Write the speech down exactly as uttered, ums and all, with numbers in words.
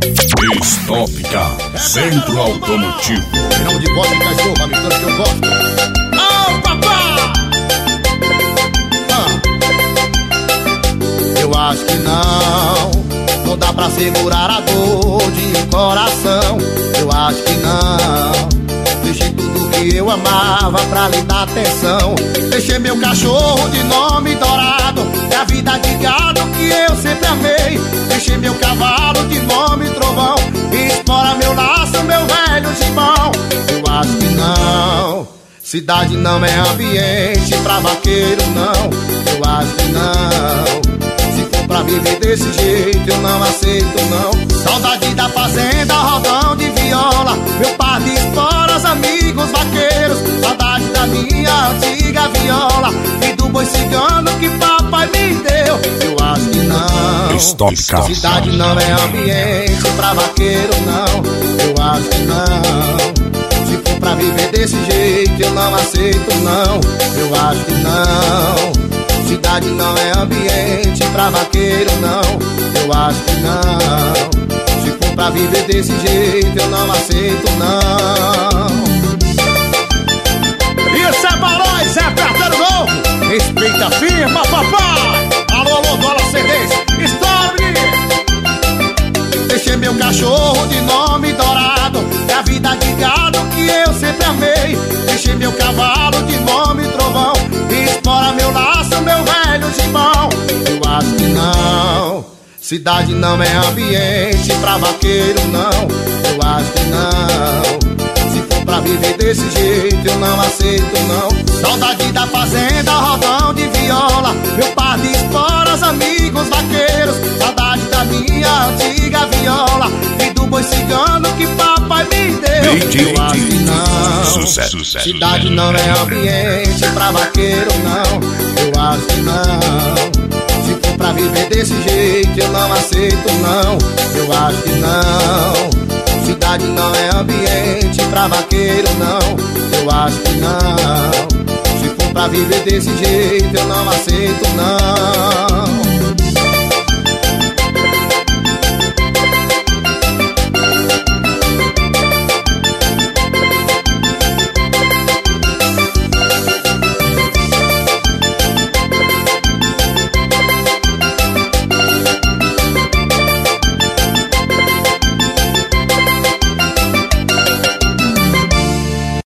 Estópica, Centro Automotivo. Tiramos de vodka e cachorro, a mistura que eu gosto. Oh, papá! Ah. Eu acho que não, não dá pra segurar a dor de um coração. Eu acho que não, deixei tudo que eu amava pra lhe dar atenção. Deixei meu cachorro de nome dourado, é a vida de gado que eu sempre amei. Deixei meu cavalo de nome trovão, e explora meu laço, meu velho gibão. Eu acho que não, cidade não é ambiente pra vaqueiro não. Eu acho que não, se for pra viver desse jeito eu não aceito não. Saudade da fazenda, rodão de viola, meu par de esporas, amigos vaqueiros. Saudade da minha antiga viola e do boi cigano que papai me deu. Eu acho que não, Estópica. cidade não é ambiente pra vaqueiro não. Eu acho que não, se for pra viver desse jeito eu não aceito não. Eu acho que não, cidade não é ambiente pra vaqueiro não. Eu acho que não, se for pra viver desse jeito eu não aceito não. Isso é Balões, é Apertando Novo. Respeita a firma, papai. Alô, alô, dólar C Ds, stop. Deixei meu cachorro de nome dourado, é a vida de gado que eu sempre amei. Deixei meu cavalo de nome trovão, e explora meu laço, meu velho gibão. Eu acho que não, cidade não é ambiente pra vaqueiro não. Eu acho que não, se for pra viver desse jeito eu não aceito não. Saudade da fazenda, rodão de viola, meu par de esporas, amigos vaqueiros. Saudade da minha antiga viola e do boi cigano que papai me deu. Eu acho que não, Sucesso, sucesso, cidade não é ambiente pra vaqueiro não. Eu acho que não, se for pra viver desse jeito eu não aceito não. Eu acho que não, cidade não é ambiente pra vaqueiro não. Eu acho que não, se for pra viver desse jeito eu não aceito não.